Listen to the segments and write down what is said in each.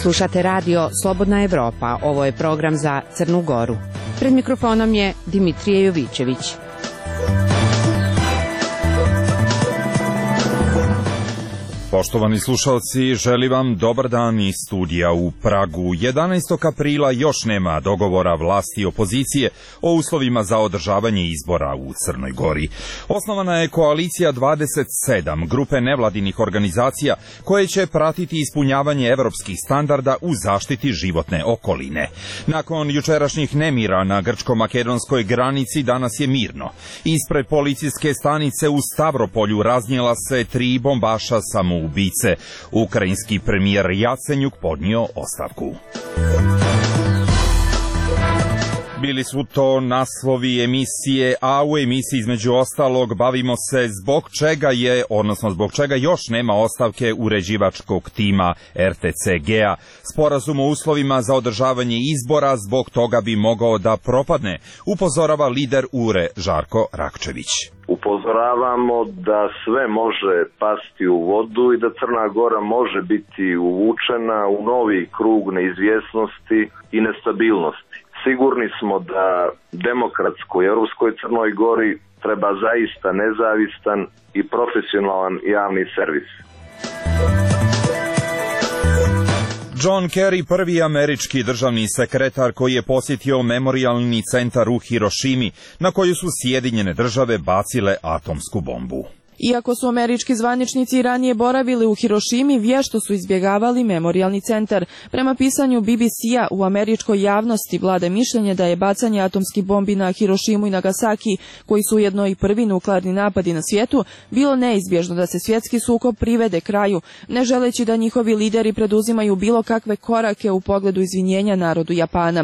Slušate radio Slobodna Evropa, ovo je program za Crnu Goru. Pred mikrofonom je Dimitrije Jovićević. Poštovani slušalci, želim vam dobar dan iz studija u Pragu. 11. aprila još nema dogovora vlasti i opozicije o uslovima za održavanje izbora u Crnoj Gori. Osnovana je koalicija 27 grupe nevladinih organizacija koje će pratiti ispunjavanje evropskih standarda u zaštiti životne okoline. Nakon jučerašnjih nemira na grčko-makedonskoj granici danas je mirno. Ispred policijske stanice u Stavropolju raznijela se 3 bombaša samoubice. Ukrajinski premijer Jacenjuk podnio ostavku. Bili su to naslovi emisije, a u emisiji između ostalog bavimo se zbog čega još nema ostavke uređivačkog tima RTCG-a. Sporazum o uslovima za održavanje izbora zbog toga bi mogao da propadne, upozorava lider URE Žarko Rakčević. Upozoravamo da sve može pasti u vodu i da Crna Gora može biti uvučena u novi krug neizvjesnosti i nestabilnosti. Sigurni smo da demokratskoj europskoj Crnoj Gori treba zaista nezavistan i profesionalan javni servis. John Kerry, prvi američki državni sekretar koji je posjetio memorijalni centar u Hirošimi, na koju su Sjedinjene države bacile atomsku bombu. Iako su američki zvaničnici ranije boravili u Hirošimi, vješto su izbjegavali memorijalni centar. Prema pisanju BBC-a, u američkoj javnosti vlada mišljenje da je bacanje atomskih bombi na Hirošimu i Nagasaki, koji su ujedno i prvi nuklearni napadi na svijetu, bilo neizbježno da se svjetski sukob privede kraju, ne želeći da njihovi lideri preduzimaju bilo kakve korake u pogledu izvinjenja narodu Japana.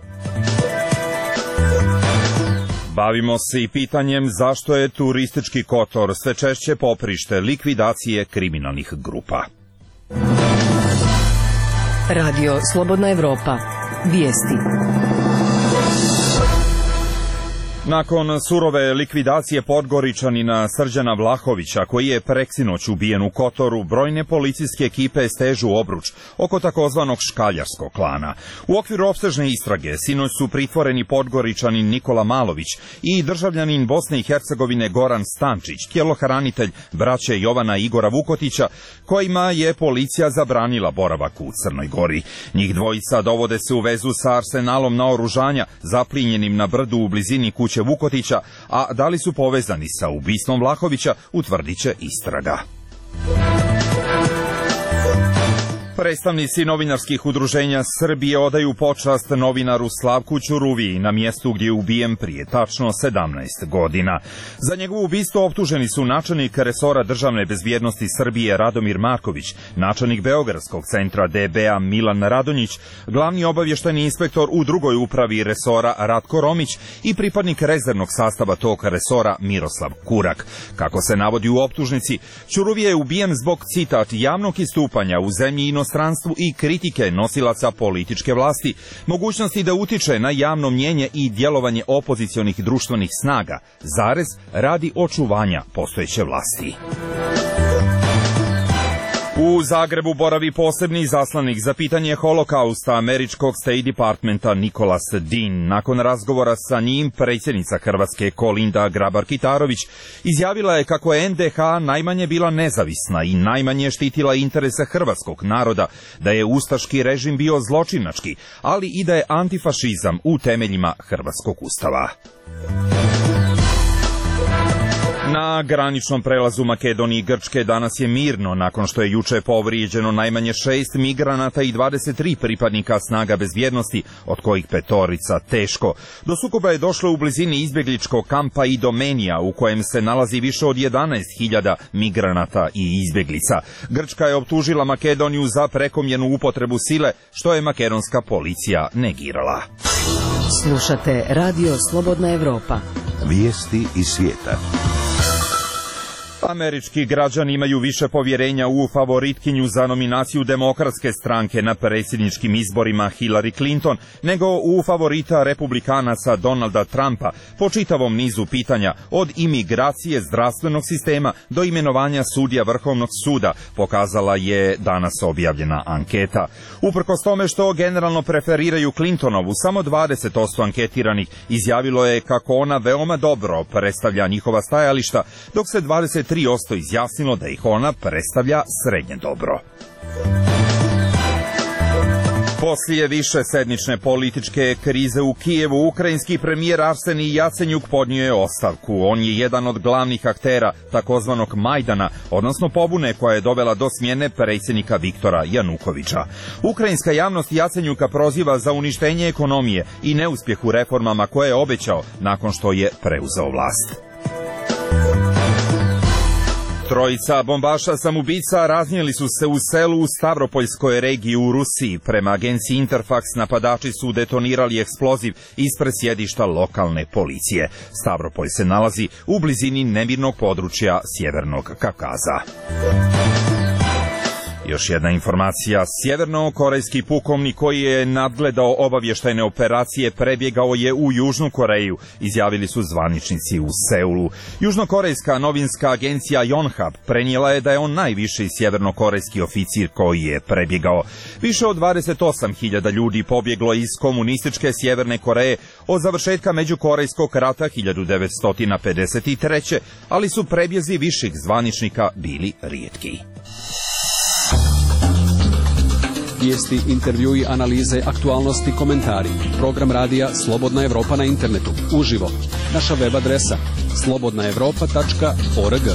Bavimo se i pitanjem zašto je turistički Kotor sve češće poprište likvidacije kriminalnih grupa. Radio Slobodna Evropa. Vijesti. Nakon surove likvidacije Podgoričanina Srđana Vlahovića, koji je preksinoć ubijen u Kotoru, brojne policijske ekipe stežu obruč oko takozvanog škaljarskog klana. U okviru opsežne istrage sinoć su pritvoreni Podgoričanin Nikola Malović i državljanin Bosne i Hercegovine Goran Stančić, tjelohranitelj braće Jovana i Igora Vukotića, kojima je policija zabranila boravak u Crnoj Gori. Njih dvojica dovode se u vezu sa arsenalom naoružanja zaplinjenim na brdu u blizini kuće Vukotića, a da li su povezani sa ubistvom Vlahovića, utvrdit će istraga. Predstavnici novinarskih udruženja Srbije odaju počast novinaru Slavku Ćuruviji na mjestu gdje je ubijen prije tačno 17 godina. Za njegovo ubistvo optuženi su načelnik resora državne bezbjednosti Srbije Radomir Marković, načelnik Beogradskog centra DB-a Milan Radonjić, glavni obavještajni inspektor u drugoj upravi resora Ratko Romić i pripadnik rezervnog sastava tog resora Miroslav Kurak. Kako se navodi u optužnici, Ćuruvija je ubijen zbog, citat, javnog istupanja u zemlji i inostranstvu i kritike nosilaca političke vlasti, mogućnosti da utiče na javno mnjenje i djelovanje opozicionih društvenih snaga, radi očuvanja postojeće vlasti. U Zagrebu boravi posebni izaslanik za pitanje holokausta američkog State Departmenta Nicholas Dean. Nakon razgovora sa njim, predsjednica Hrvatske Kolinda Grabar-Kitarović izjavila je kako je NDH najmanje bila nezavisna i najmanje štitila interese hrvatskog naroda, da je ustaški režim bio zločinački, ali i da je antifašizam u temeljima hrvatskog ustava. Na graničnom prelazu Makedonije i Grčke danas je mirno nakon što je juče povrijeđeno najmanje 6 migranata i 23 pripadnika snaga bezbjednosti, od kojih 5 teško. Do sukoba je došlo u blizini izbjegličkog kampa Idomenija, u kojem se nalazi više od 11.000 migranata i izbjeglica. Grčka je optužila Makedoniju za prekomjernu upotrebu sile, što je makedonska policija negirala. Slušate Radio Slobodna Evropa. Vijesti iz svijeta. Američki građani imaju više povjerenja u favoritkinju za nominaciju Demokratske stranke na predsjedničkim izborima Hillary Clinton nego u favorita republikanaca Donalda Trumpa po čitavom nizu pitanja, od imigracije, zdravstvenog sistema do imenovanja sudija Vrhovnog suda, pokazala je danas objavljena anketa. Uprkos tome što generalno preferiraju Clintonovu, samo 20% anketiranih izjavilo je kako ona veoma dobro predstavlja njihova stajališta, dok se 23% izjasnilo da ih ona predstavlja srednje dobro. Poslije višesedmične političke krize u Kijevu, ukrajinski premijer Arsenij Jacenjuk podnio je ostavku. On je jedan od glavnih aktera takozvanog Majdana, odnosno pobune koja je dovela do smjene predsjednika Viktora Janukovića. Ukrajinska javnost Jacenjuka proziva za uništenje ekonomije i neuspjeh u reformama koje je obećao nakon što je preuzeo vlast. Trojica bombaša samoubica raznijeli su se u selu u Stavropoljskoj regiji u Rusiji. Prema agenciji Interfax napadači su detonirali eksploziv ispred sjedišta lokalne policije. Stavropolj se nalazi u blizini nemirnog područja Sjevernog Kavkaza. Još jedna informacija. Sjeverno-korejski pukovnik koji je nadgledao obavještajne operacije prebjegao je u Južnu Koreju, izjavili su zvaničnici u Seulu. Južnokorejska novinska agencija Yonhap prenijela je da je on najviši sjevernokorejski oficir koji je prebjegao. Više od 28.000 ljudi pobjeglo iz komunističke Sjeverne Koreje od završetka Međukorejskog rata 1953. ali su prebjezi viših zvaničnika bili rijetki. Vijesti, intervjui, analize, aktualnosti, komentari. Program radija Slobodna Evropa na internetu. Uživo. Naša web adresa slobodnaevropa.org.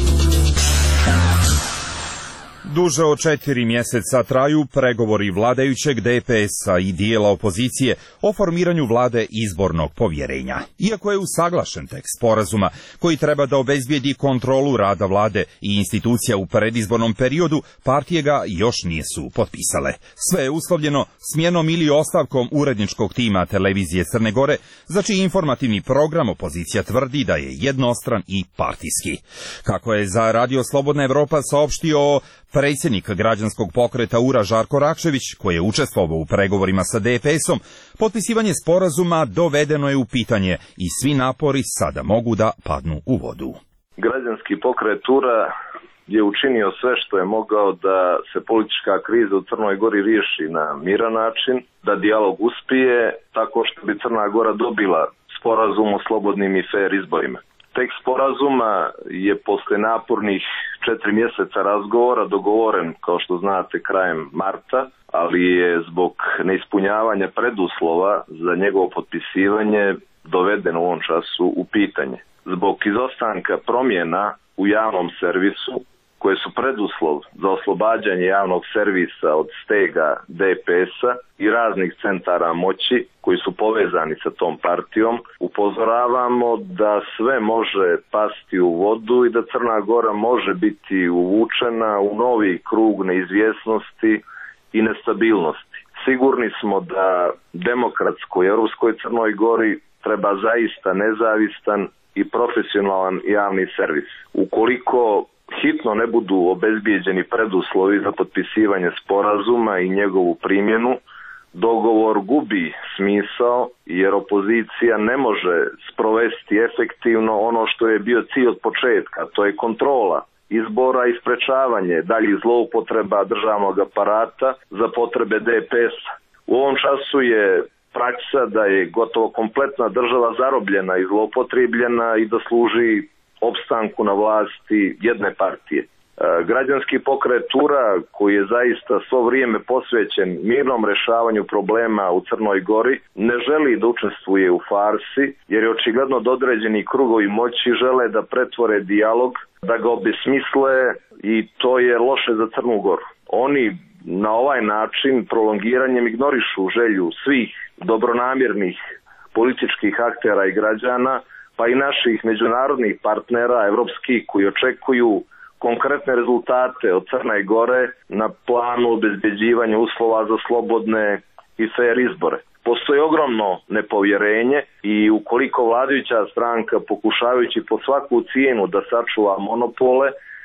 Duže od 4 mjeseca traju pregovori vladajućeg DPS-a i dijela opozicije o formiranju vlade izbornog povjerenja. Iako je usaglašen tekst sporazuma koji treba da obezbijedi kontrolu rada vlade i institucija u predizbornom periodu, partije ga još nisu potpisale. Sve je uslovljeno smjenom ili ostavkom uredničkog tima televizije Crne Gore, za čiji informativni program opozicija tvrdi da je jednostran i partijski. Kako je za Radio Slobodna Evropa saopštio predsjednik građanskog pokreta URA Žarko Rakšević, koji je učestvovao u pregovorima sa DPS-om, potpisivanje sporazuma dovedeno je u pitanje i svi napori sada mogu da padnu u vodu. Građanski pokret URA je učinio sve što je mogao da se politička kriza u Crnoj Gori riješi na miran način, da dijalog uspije tako što bi Crna Gora dobila sporazum o slobodnim i fair izborima. Tekst sporazuma je posle napornih 4 mjeseca razgovora dogovoren, kao što znate, krajem marta, ali je zbog neispunjavanja preduslova za njegovo potpisivanje doveden u ovom času u pitanje. Zbog izostanka promjena u javnom servisu, koje su preduslov za oslobađanje javnog servisa od stega DPS-a i raznih centara moći koji su povezani sa tom partijom, upozoravamo da sve može pasti u vodu i da Crna Gora može biti uvučena u novi krug neizvjesnosti i nestabilnosti. Sigurni smo da demokratskoj europskoj Crnoj Gori treba zaista nezavistan i profesionalan javni servis. Ukoliko hitno ne budu obezbijeđeni preduslovi za potpisivanje sporazuma i njegovu primjenu, dogovor gubi smisao jer opozicija ne može sprovesti efektivno ono što je bio cilj od početka, to je kontrola izbora i sprečavanje daljih zloupotreba državnog aparata za potrebe DPS-a. U ovom času je praksa da je gotovo kompletna država zarobljena i zloupotrebljena i da služi opstanku na vlasti jedne partije. Građanski pokret URA, koji je zaista svo vrijeme posvećen mirnom rješavanju problema u Crnoj Gori, ne želi da učestvuje u farsi, jer je očigledno da određeni krugovi moći žele da pretvore dijalog, da ga obesmisle i to je loše za Crnu Goru. Oni na ovaj način prolongiranjem ignorišu želju svih dobronamjernih političkih aktera i građana, pa i naših međunarodnih partnera, evropskih, koji očekuju konkretne rezultate od Crne Gore na planu obezbeđivanja uslova za slobodne i fair izbore. Postoji ogromno nepovjerenje i ukoliko vladajuća stranka, pokušavajući po svaku cijenu da sačuva monopole,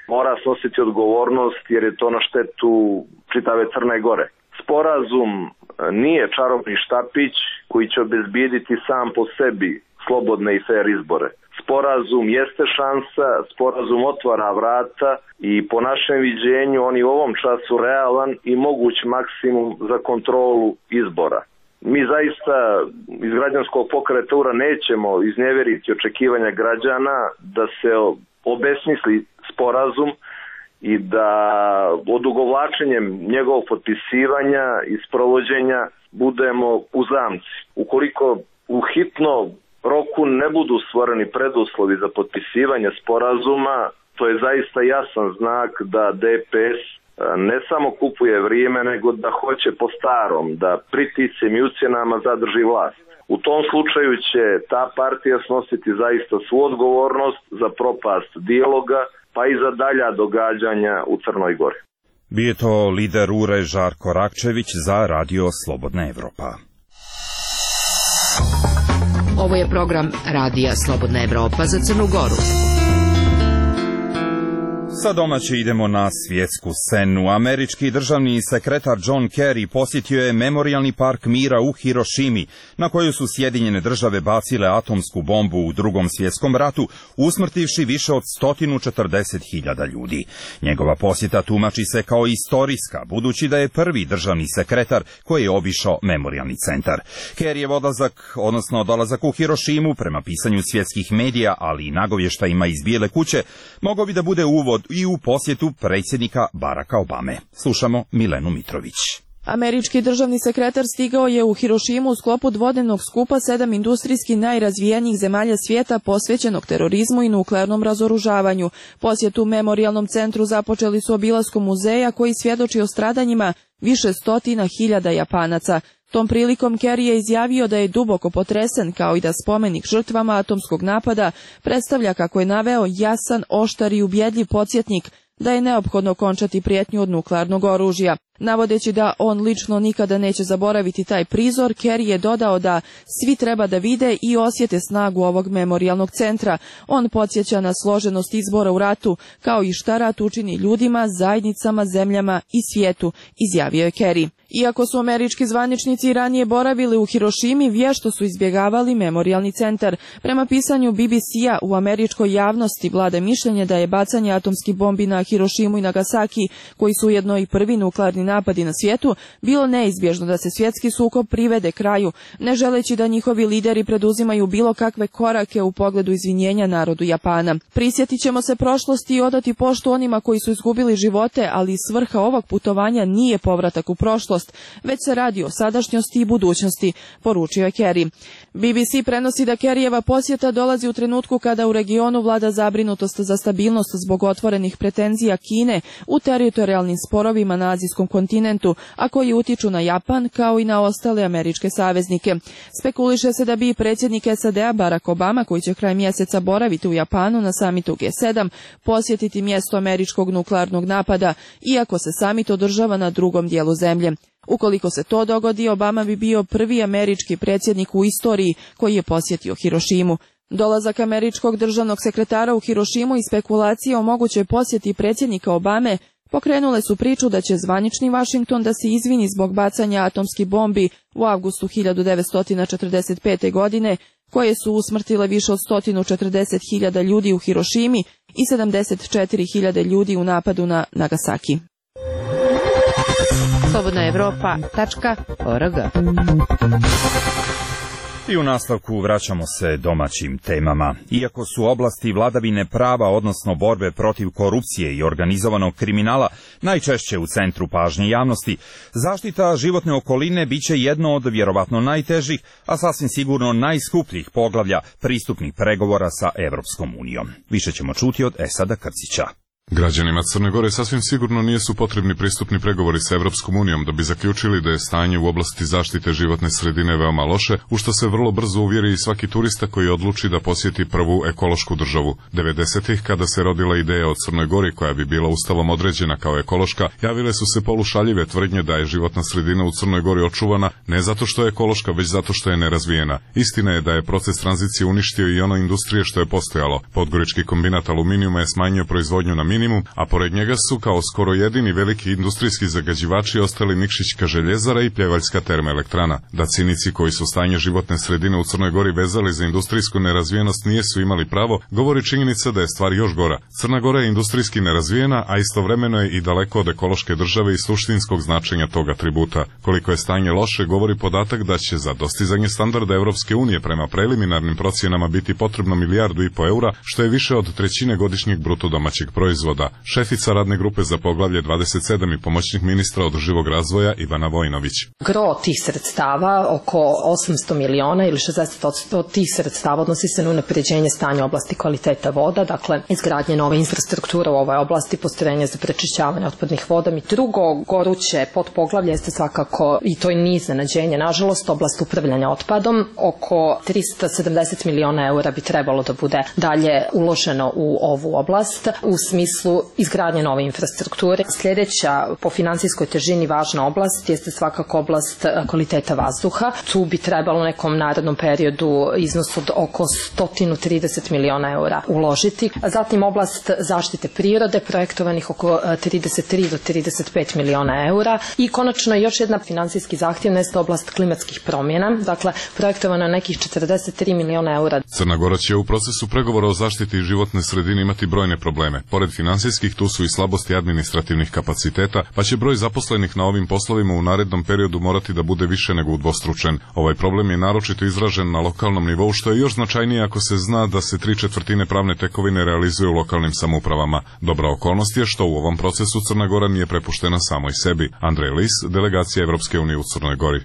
mora snositi odgovornost jer je to na štetu čitave Crne Gore. Sporazum nije čarobni štapić koji će obezbijediti sam po sebi slobodne i fair izbore. Sporazum jeste šansa, sporazum otvara vrata i po našem viđenju on je u ovom času realan i moguć maksimum za kontrolu izbora. Mi zaista iz građanskog pokreta URA nećemo iznevjeriti očekivanja građana da se obesmisli sporazum i da odugovlačenjem njegovog potpisivanja i sprovođenja budemo u zamci. Ukoliko u hitno roku ne budu stvoreni preduslovi za potpisivanje sporazuma, to je zaista jasan znak da DPS ne samo kupuje vrijeme, nego da hoće po starom, da pritiscem i ucjenama zadrži vlast. U tom slučaju će ta partija snositi zaista svu odgovornost za propast dijaloga, pa i za dalja događanja u Crnoj Gori. Bio je to lider URE Žarko Rakčević za Radio Slobodna Evropa. Ovo je program Radija Slobodna Evropa za Crnu Goru. Sa domaće idemo na svjetsku scenu. Američki državni sekretar John Kerry posjetio je Memorijalni park mira u Hirošimi, na koju su Sjedinjene države bacile atomsku bombu u Drugom svjetskom ratu, usmrtivši više od 140.000 ljudi. Njegova posjeta tumači se kao istorijska, budući da je prvi državni sekretar koji je obišao Memorijalni centar. Kerryjev dolazak u Hirošimu, prema pisanju svjetskih medija, ali i nagovještajima iz Bijele kuće, mogao bi da bude uvod i u posjetu predsjednika Baracka Obame. Slušamo Milenu Mitrović. Američki državni sekretar stigao je u Hirošimu u sklopu dvodnevnog skupa 7 industrijski najrazvijenijih zemalja svijeta posvećenog terorizmu i nuklearnom razoružavanju. Posjet u Memorijalnom centru započeli su obilaskom muzeja koji svjedoči o stradanjima više stotina hiljada Japanaca. Tom prilikom Kerry je izjavio da je duboko potresen, kao i da spomenik žrtvama atomskog napada predstavlja, kako je naveo, jasan, oštar i ubjedljiv podsjetnik da je neophodno končati prijetnju od nuklearnog oružja. Navodeći da on lično nikada neće zaboraviti taj prizor, Kerry je dodao da svi treba da vide i osjete snagu ovog memorijalnog centra. On podsjeća na složenost izbora u ratu, kao i šta rat učini ljudima, zajednicama, zemljama i svijetu, izjavio je Kerry. Iako su američki zvaničnici ranije boravili u Hirošimi, vješto su izbjegavali memorijalni centar. Prema pisanju BBC-a, u američkoj javnosti vlada mišljenje da je bacanje atomskih bombi na Hirošimu i Nagasaki, koji su ujedno i prvi nuklearni napadi na svijetu, bilo neizbježno da se svjetski sukob privede kraju, ne želeći da njihovi lideri preduzimaju bilo kakve korake u pogledu izvinjenja narodu Japana. Prisjetit ćemo se prošlosti i odati poštu onima koji su izgubili živote, ali svrha ovog putovanja nije povratak u prošlost, već se radi o sadašnjosti i budućnosti, poručio je Kerry. BBC prenosi da Kerryjeva posjeta dolazi u trenutku kada u regionu vlada zabrinutost za stabilnost zbog otvorenih pretenzija Kine u teritorijalnim sporovima na azijskom kontinentu, a koji utiču na Japan kao i na ostale američke saveznike. Spekuliše se da bi predsjednik SAD-a Barack Obama, koji će kraj mjeseca boraviti u Japanu na samitu G7, posjetiti mjesto američkog nuklearnog napada, iako se samit održava na drugom dijelu zemlje. Ukoliko se to dogodi, Obama bi bio prvi američki predsjednik u istoriji koji je posjetio Hirošimu. Dolazak američkog državnog sekretara u Hirošimu i spekulacije o mogućoj posjeti predsjednika Obame pokrenule su priču da će zvanični Washington da se izvini zbog bacanja atomskih bombi u avgustu 1945. godine, koje su usmrtile više od 140.000 ljudi u Hirošimi i 74.000 ljudi u napadu na Nagasaki. slobodnaevropa.org. I u nastavku vraćamo se domaćim temama. Iako su oblasti vladavine prava, odnosno borbe protiv korupcije i organizovanog kriminala, najčešće u centru pažnje javnosti, zaštita životne okoline biće jedno od vjerovatno najtežih, a sasvim sigurno najskupljih poglavlja pristupnih pregovora sa Evropskom unijom. Više ćemo čuti od Esada Krcića. Građanima Crne Gore sasvim sigurno nisu potrebni pristupni pregovori sa Evropskom unijom da bi zaključili da je stanje u oblasti zaštite životne sredine veoma loše, u što se vrlo brzo uvjeri i svaki turista koji odluči da posjeti prvu ekološku državu. 90-ih, kada se rodila ideja o Crnoj Gori koja bi bila ustavom određena kao ekološka, javile su se polušaljive tvrdnje da je životna sredina u Crnoj Gori očuvana ne zato što je ekološka, već zato što je nerazvijena. Istina je da je proces tranzicije uništio i ono industrije što je postojalo. Podgorički kombinat aluminijuma je smanjio proizvodnju na minimum, a pored njega su kao skoro jedini veliki industrijski zagađivači ostali Nikšićka željezara i Pljevaljska termoelektrana. Da cinici koji su stanje životne sredine u Crnoj Gori vezali za industrijsku nerazvijenost nisu imali pravo, govori činjenica da je stvar još gora. Crna Gora je industrijski nerazvijena, a istovremeno je i daleko od ekološke države i suštinskog značenja tog atributa. Koliko je stanje loše, govori podatak da će za dostizanje standarda Evropske unije prema preliminarnim procjenama biti potrebno 1,5 milijardu eura, što je više od trećine godišnjeg bruto domaćeg proizvoda. Šefica radne grupe za poglavlje 27 i pomoćnik ministra održivog razvoja Ivana Vojnović. Gro tih sredstava, oko 800 miliona ili 60% tih sredstava odnosi se na unapređenje stanja oblasti kvaliteta voda, dakle izgradnje nove infrastrukture u ovoj oblasti, postrojenja za prečišćavanje otpadnih voda. I drugo goruće podpoglavlje jeste svakako, i to je niz iznenađenja, nažalost, oblast upravljanja otpadom. Oko 370 miliona eura bi trebalo da bude dalje uloženo u ovu oblast u smislu izgradnje nove infrastrukture. Sljedeća po finansijskoj težini važna oblast jeste svakako oblast kvaliteta vazduha. Tu bi trebalo u nekom narednom periodu iznos od oko 130 miliona eura uložiti. Zatim oblast zaštite prirode, projektovanih oko 33 do 35 miliona eura. I konačno još jedna finansijski zahtjevna jeste oblast klimatskih promjena, dakle projektovano nekih 43 miliona eura. Crna Gora će u procesu pregovora o zaštiti životne sredine imati brojne probleme. Pored finansijskih, tu su i slabosti administrativnih kapaciteta, pa će broj zaposlenih na ovim poslovima u narednom periodu morati da bude više nego udvostručen. Ovaj problem je naročito izražen na lokalnom nivou, što je još značajnije ako se zna da se 3/4 pravne tekovine realizuje u lokalnim samoupravama. Dobra okolnost je što u ovom procesu Crna Gora nije prepuštena samoj sebi. Andrej Lis, delegacija Evropske unije u Crnoj Gori.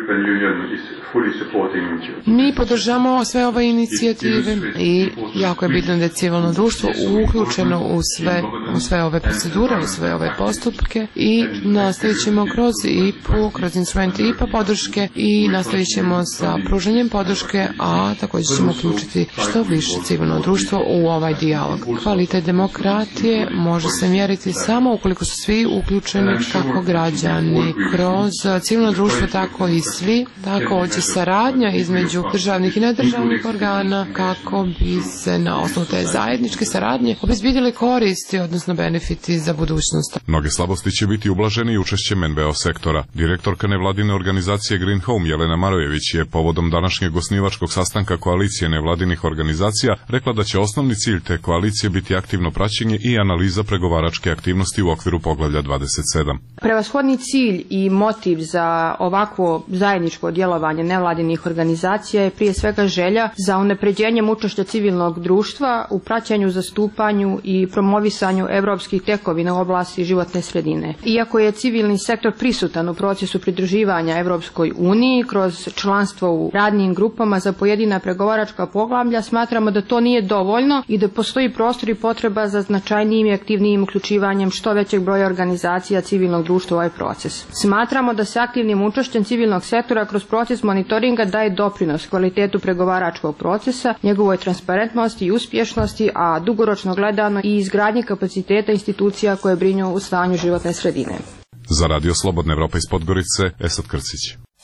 Mi podržamo sve ove inicijative i jako je bitno da je civilno društvo uključeno u sve ove procedure, u sve ove postupke i nastavit ćemo kroz IPU, kroz instrument IPA podrške i nastavit ćemo sa pružanjem podrške, a također ćemo uključiti što više civilno društvo u ovaj dijalog. Kvalitet demokratije može se mjeriti samo ukoliko su svi uključeni, kako građani, kroz civilno društvo, tako i svi, također saradnja između državnih i nedržavnih organa kako bi se na osnovu te zajedničke saradnje obezbedili koristi, odnosno benefiti za budućnost. Mnoge slabosti će biti ublaženi i učešćem NVO sektora. Direktorka nevladine organizacije Green Home Jelena Marojević je povodom današnjeg osnivačkog sastanka koalicije nevladinih organizacija rekla da će osnovni cilj te koalicije biti aktivno praćenje i analiza pregovaračke aktivnosti u okviru poglavlja 27. Prevashodni cilj i motiv za ovakvo zajedničko djelovanje nevladinih organizacija je prije svega želja za unapređenjem učešća civilnog društva u praćenju, zastupanju i promovisanju evropskih tekovina u oblasti životne sredine. Iako je civilni sektor prisutan u procesu pridruživanja Evropskoj uniji kroz članstvo u radnim grupama za pojedina pregovaračka poglavlja, smatramo da to nije dovoljno i da postoji prostor i potreba za značajnijim i aktivnijim uključivanjem što većeg broja organizacija civilnog društva u ovaj proces. Smatramo da se aktivnim učešćem civilnog sektora kroz proces monitoringa daje doprinos kvalitetu pregovaračkog procesa, njegovoj transparentnosti i uspješnosti, a dugoročno gledano i izgradnji kapaciteta institucija koje brinu u stanju životne sredine. Za Radio Slobodna Evropa iz Podgorice, Esad Krcić.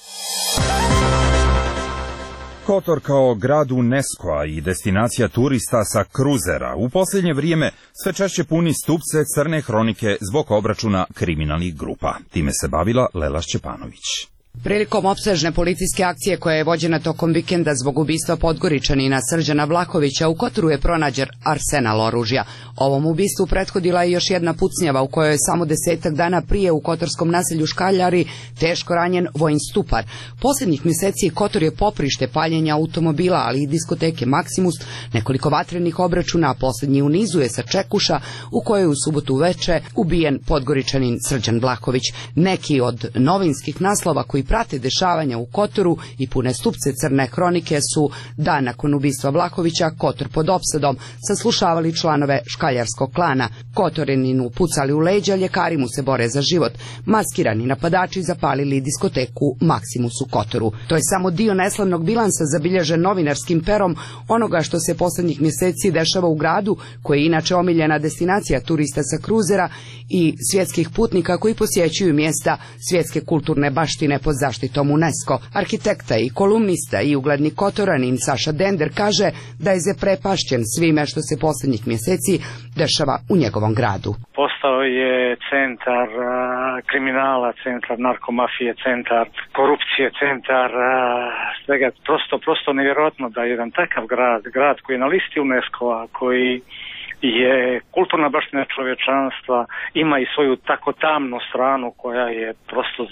Kotor kao grad UNESCO-a i destinacija turista sa kruzera u posljednje vrijeme sve češće puni stupce crne hronike zbog obračuna kriminalnih grupa. Time se bavila Lela Šćepanović. Prilikom opsežne policijske akcije koja je vođena tokom vikenda zbog ubistva Podgoričanina Srđana Vlahovića u Kotoru je pronađen arsenal oružja. Ovom ubistvu prethodila je još jedna pucnjava u kojoj je samo 10 dana prije u kotorskom naselju Škaljari teško ranjen Vojin Stupar. Posljednjih mjeseci Kotor je poprište paljenja automobila, ali i diskoteke Maksimus, nekoliko vatrenih obračuna, a posljednji u nizu je sa Čekuša u kojoj je u subotu uveče ubijen Podgoričanin Srđan Vlahović. Neki od novinskih naslova koji prate dešavanja u Kotoru i pune stupce crne hronike su dan nakon ubistva Vlahovića Kotor pod opsadom, saslušavali članove škaljarskog klana. Kotorininu pucali u leđa, ljekari mu se bore za život. Maskirani napadači zapalili diskoteku Maksimus u Kotoru. To je samo dio neslavnog bilansa zabilježen novinarskim perom onoga što se posljednjih mjeseci dešava u gradu, koji je inače omiljena destinacija turista sa kruzera i svjetskih putnika koji posjećuju mjesta svjetske kulturne baštine pod zaštitom UNESCO. Arhitekta i kolumnista i ugledni Kotoranin Saša Dender kaže da je zaprepašćen svime što se posljednjih mjeseci dešava u njegovom gradu. Postao je centar kriminala, centar narkomafije, centar korupcije, centar svega. Prosto nevjerojatno da je jedan takav grad koji je na listi UNESCO-a, koji je kulturna baština čovječanstva, ima i svoju tako tamnu stranu koja je prosto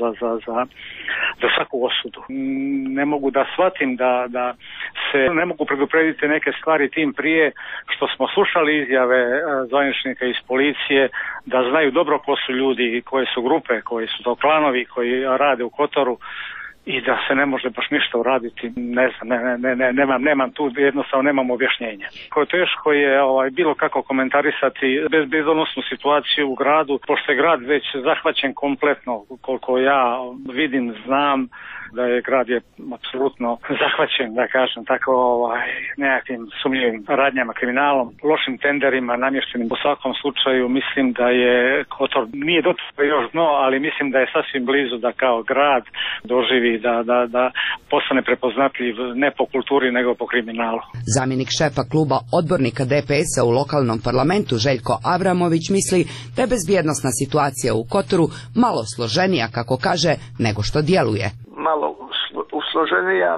za svaku osudu. Ne mogu da shvatim da se ne mogu preduprediti neke stvari tim prije što smo slušali izjave zvaničnika iz policije da znaju dobro ko su ljudi, koje su grupe, koji su to klanovi koji rade u Kotoru i da se ne može baš ništa uraditi. Ne znam, nemam tu, jednostavno nemam objašnjenja. Teško je bilo kako komentarisati bezbednosnu situaciju u gradu, pošto je grad već zahvaćen kompletno, koliko ja vidim, znam da je grad je apsolutno zahvaćen, da kažem tako, nekakvim sumnjivim radnjama, kriminalom, lošim tenderima namještenim. U svakom slučaju mislim da je Kotor nije dotakao još dno, ali mislim da je sasvim blizu da kao grad doživi da postane prepoznatljiv ne po kulturi nego po kriminalu. Zamjenik šefa kluba odbornika DPS-a u lokalnom parlamentu Željko Avramović misli da je bezbjednosna situacija u Kotoru malo složenija, kako kaže, nego što djeluje. Malo usloženija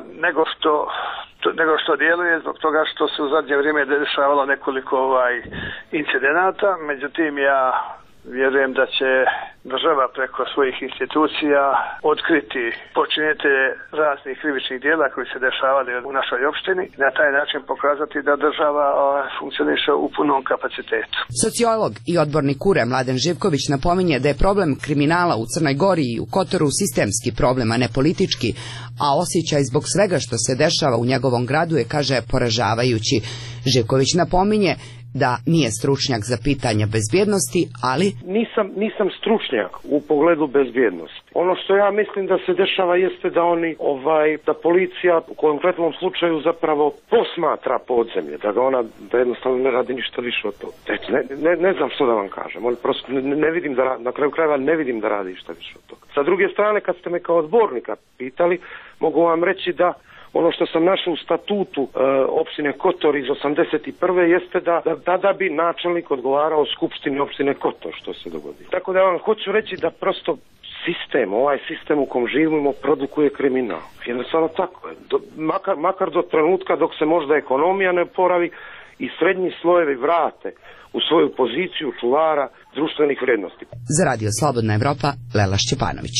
nego što djeluje, zbog toga što se u zadnje vrijeme dešavalo nekoliko incidenata. Međutim, ja vjerujem da će država preko svojih institucija otkriti počinitelje raznih krivičnih djela koji se dešavali u našoj opštini i na taj način pokazati da država funkcioniše u punom kapacitetu. Sociolog i odbornik URE Mladen Živković napominje da je problem kriminala u Crnoj Gori i u Kotoru sistemski problem, a ne politički, a osjećaj zbog svega što se dešava u njegovom gradu je, kaže, poražavajući. Živković napominje da nije stručnjak za pitanja bezbjednosti, ali nisam stručnjak u pogledu bezbjednosti. Ono što ja mislim da se dešava jeste da da policija u konkretnom slučaju zapravo posmatra podzemlje, da jednostavno ne radi ništa više od toga. Ne znam što da vam kažem, on prosto ne vidim na kraju krajeva ne vidim da radi ništa više od toga. Sa druge strane, kad ste me kao odbornika pitali, mogu vam reći da ono što sam našao u statutu opštine Kotor iz 81. jeste da tada bi načelnik odgovarao Skupštini opštine Kotor što se dogodi. Tako da vam hoću reći da prosto ovaj sistem u kom živimo produkuje kriminal. Jednostavno tako je. Makar do trenutka dok se možda ekonomija ne oporavi i srednji slojevi vrate u svoju poziciju čuvara društvenih vrijednosti. Za Radio Slobodna Evropa, Lela Šćepanović.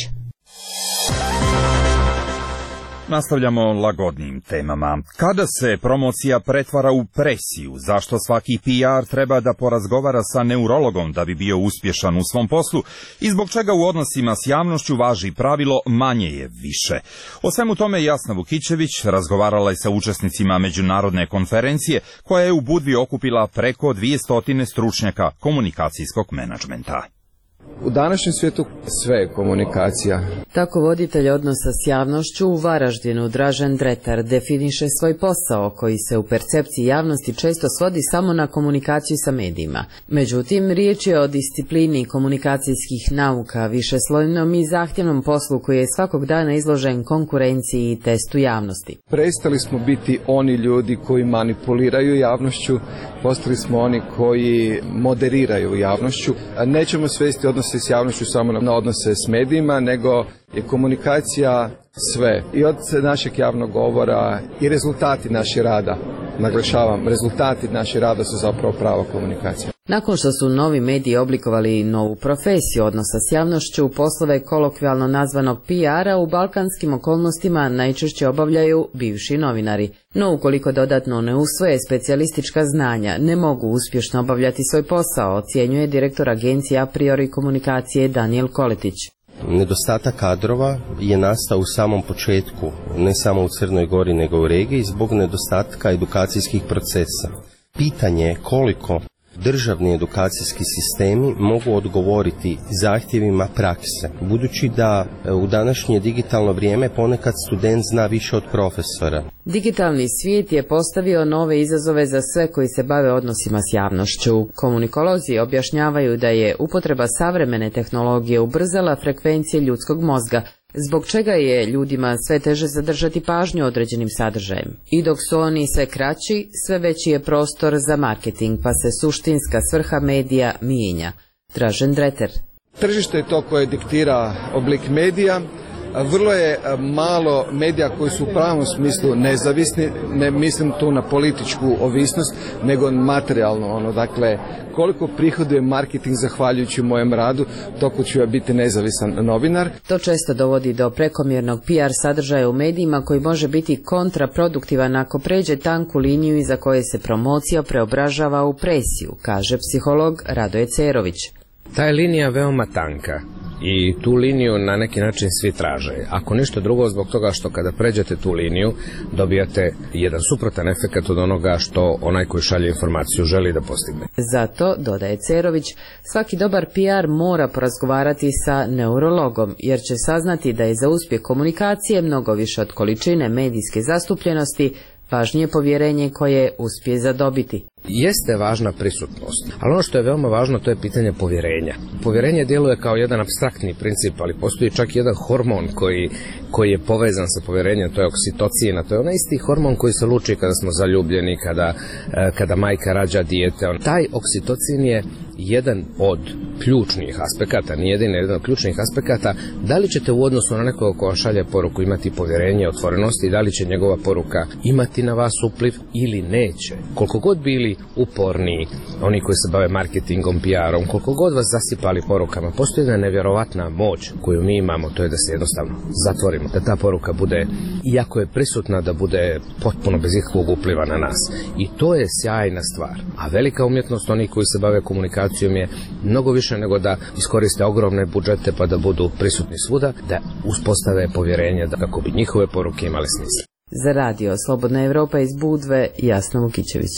Nastavljamo lagodnim temama. Kada se promocija pretvara u presiju, zašto svaki PR treba da porazgovara sa neurologom da bi bio uspješan u svom poslu i zbog čega u odnosima s javnošću važi pravilo manje je više. O svemu tome Jasna Vukićević razgovarala je sa učesnicima međunarodne konferencije koja je u Budvi okupila preko 200 stručnjaka komunikacijskog menadžmenta. U današnjem svijetu sve je komunikacija. Tako voditelj odnosa s javnošću u Varaždinu Dražen Dretar definiše svoj posao koji se u percepciji javnosti često svodi samo na komunikaciju sa medijima. Međutim, riječ je o disciplini komunikacijskih nauka, višeslojnom i zahtjevnom poslu koji je svakog dana izložen konkurenciji i testu javnosti. Prestali smo biti oni ljudi koji manipuliraju javnošću, postali smo oni koji moderiraju javnošću. Nećemo svesti odnose s javnošću samo na odnose s medijima, nego je komunikacija sve. I od našeg javnog govora i rezultati našeg rada, naglašavam, rezultati našeg rada su zapravo prava komunikacija. Nakon što su novi mediji oblikovali novu profesiju odnosa s javnošću, poslove kolokvijalno nazvanog PR-a u balkanskim okolnostima najčešće obavljaju bivši novinari. No ukoliko dodatno ne usvoje specijalistička znanja, ne mogu uspješno obavljati svoj posao, ocjenjuje direktor agencije A priori komunikacije Danijel Koletić. Nedostatak kadrova je nastao u samom početku, ne samo u Crnoj Gori nego u regiji, zbog nedostatka edukacijskih procesa. Pitanje je koliko državni edukacijski sistemi mogu odgovoriti zahtjevima prakse, budući da u današnje digitalno vrijeme ponekad student zna više od profesora. Digitalni svijet je postavio nove izazove za sve koji se bave odnosima s javnošću. Komunikolozi objašnjavaju da je upotreba savremene tehnologije ubrzala frekvencije ljudskog mozga, zbog čega je ljudima sve teže zadržati pažnju određenim sadržajem. I dok su oni sve kraći, sve veći je prostor za marketing, pa se suštinska svrha medija mijenja. Dražen Dreter. Tržište je to koje diktira oblik medija. Vrlo je malo medija koji su u pravom smislu nezavisni, ne mislim tu na političku ovisnost, nego materijalno. Dakle, koliko prihoduje marketing zahvaljujući mojem radu, toliko ću ja biti nezavisan novinar. To često dovodi do prekomjernog PR sadržaja u medijima koji može biti kontraproduktivan ako pređe tanku liniju iza koje se promocija preobražava u presiju, kaže psiholog Radoje Cerović. Ta je linija veoma tanka i tu liniju na neki način svi traže. Ako ništa drugo, zbog toga što kada pređete tu liniju dobijate jedan suprotan efekt od onoga što onaj koji šalje informaciju želi da postigne. Zato, dodaje Cerović, svaki dobar PR mora porazgovarati sa neurologom, jer će saznati da je za uspjeh komunikacije mnogo više od količine medijske zastupljenosti važnije povjerenje koje uspije zadobiti. Jeste važna prisutnost, ali ono što je veoma važno to je pitanje povjerenja. Povjerenje djeluje kao jedan apstraktni princip, ali postoji čak jedan hormon koji je povezan sa povjerenjem, to je oksitocina, to je onaj isti hormon koji se luči kada smo zaljubljeni, kada majka rađa dijete. Taj oksitocin je jedan od ključnih aspekata, nije jedan od ključnih aspekata, da li ćete u odnosu na nekoga ko šalje poruku imati povjerenje, otvorenosti i da li će njegova poruka imati na vas upliv ili neće. Koliko god bili uporni, oni koji se bave marketingom, PR-om, koliko god vas zasipali porukama, postoji jedna nevjerovatna moć koju mi imamo, to je da se jednostavno zatvorimo, da ta poruka bude, iako je prisutna, da bude potpuno bez ikakvog upliva na nas. I to je sjajna stvar. A velika umjetnost onih koji se bave komunikacijom je mnogo više nego da iskoriste ogromne budžete pa da budu prisutni svuda, da uspostave povjerenje da kako bi njihove poruke imale smisla. Za radio Slobodna Evropa iz Budve, Jasna Vukićević.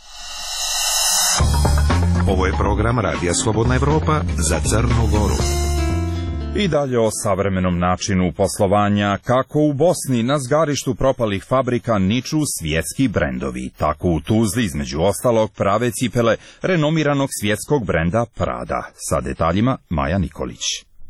Ovo je program Radija Slobodna Evropa za Crnu Goru. I dalje o savremenom načinu poslovanja, kako u Bosni na zgarištu propalih fabrika niču svjetski brendovi. Tako u Tuzli, između ostalog, prave cipele renomiranog svjetskog brenda Prada. Sa detaljima Maja Nikolić.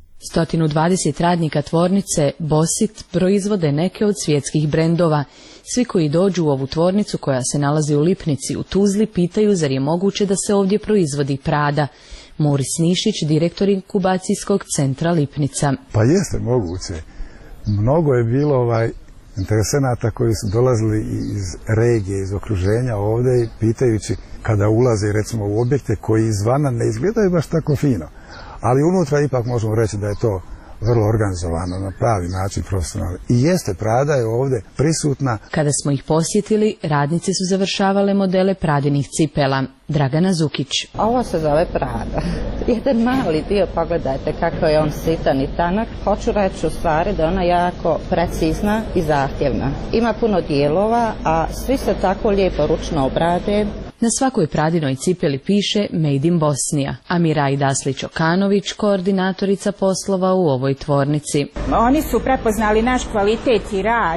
120 radnika tvornice Bosit proizvode neke od svjetskih brendova. Svi koji dođu u ovu tvornicu koja se nalazi u Lipnici u Tuzli pitaju zar je moguće da se ovdje proizvodi Prada. Moris Nišić, direktor inkubacijskog centra Lipnica. Pa jeste moguće. Mnogo je bilo interesenata koji su dolazili iz regije, iz okruženja ovdje i pitajući kada ulaze recimo u objekte koji izvana ne izgledaju baš tako fino. Ali unutra ipak možemo reći da je to vrlo organizovano, na pravi način, profesionalno. I jeste, Prada je ovdje prisutna. Kada smo ih posjetili, radnice su završavale modele Pradinih cipela. Dragana Zukić. Ovo se zove Prada. Jedan mali dio, pogledajte kako je on sitan i tanak. Hoću reći u stvari da je ona jako precizna i zahtjevna. Ima puno dijelova, a svi se tako lijepo ručno obrade. Na svakoj Pradinoj cipeli piše Made in Bosnija, a Miraj Daslić-Okanović, koordinatorica poslova u ovoj tvornici. Oni su prepoznali naš kvalitet i rad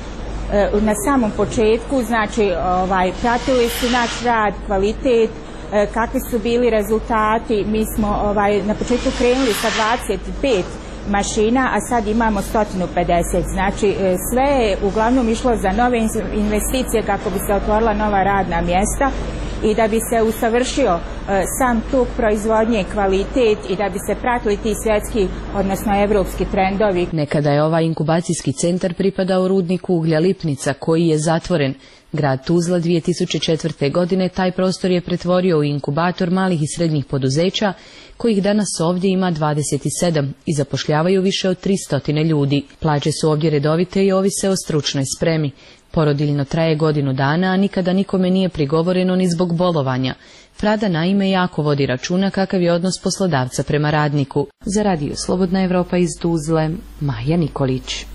na samom početku, znači pratili su naš rad, kvalitet, kakvi su bili rezultati. Mi smo na početku krenuli sa 25 mašina, a sad imamo 150. Znači sve je uglavnom išlo za nove investicije kako bi se otvorila nova radna mjesta i da bi se usavršio sam tuk proizvodnje, kvalitet i da bi se pratili ti svjetski, odnosno evropski trendovi. Nekada je ovaj inkubacijski centar pripadao rudniku uglja Lipnica koji je zatvoren. Grad Tuzla 2004. godine taj prostor je pretvorio u inkubator malih i srednjih poduzeća, kojih danas ovdje ima 27 i zapošljavaju više od 300 ljudi. Plaće su ovdje redovite i ovise o stručnoj spremi. Porodiljno traje godinu dana, a nikada nikome nije prigovoreno ni zbog bolovanja. Prada naime jako vodi računa kakav je odnos poslodavca prema radniku. Za radio Slobodna Evropa iz Tuzle, Maja Nikolić.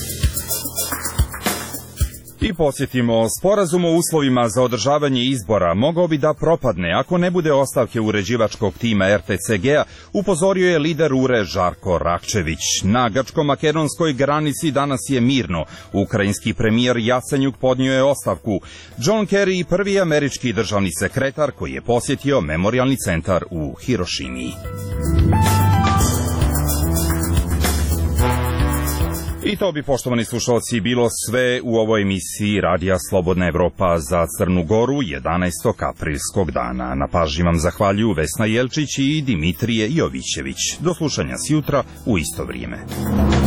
I podsjetimo, sporazum o uslovima za održavanje izbora mogao bi da propadne ako ne bude ostavke uređivačkog tima RTCG-a, upozorio je lider URE Žarko Rakčević. Na grčko-makedonskoj granici danas je mirno. Ukrajinski premijer Jacenjuk podnio je ostavku. John Kerry, prvi američki državni sekretar koji je posjetio memorijalni centar u Hirošimi. I to bi, poštovani slušalci, bilo sve u ovoj emisiji Radija Slobodna Evropa za Crnu Goru 11. aprilskog dana. Na pažnji vam zahvaljuju Vesna Jelčić i Dimitrije Jovićević. Do slušanja sjutra u isto vrijeme.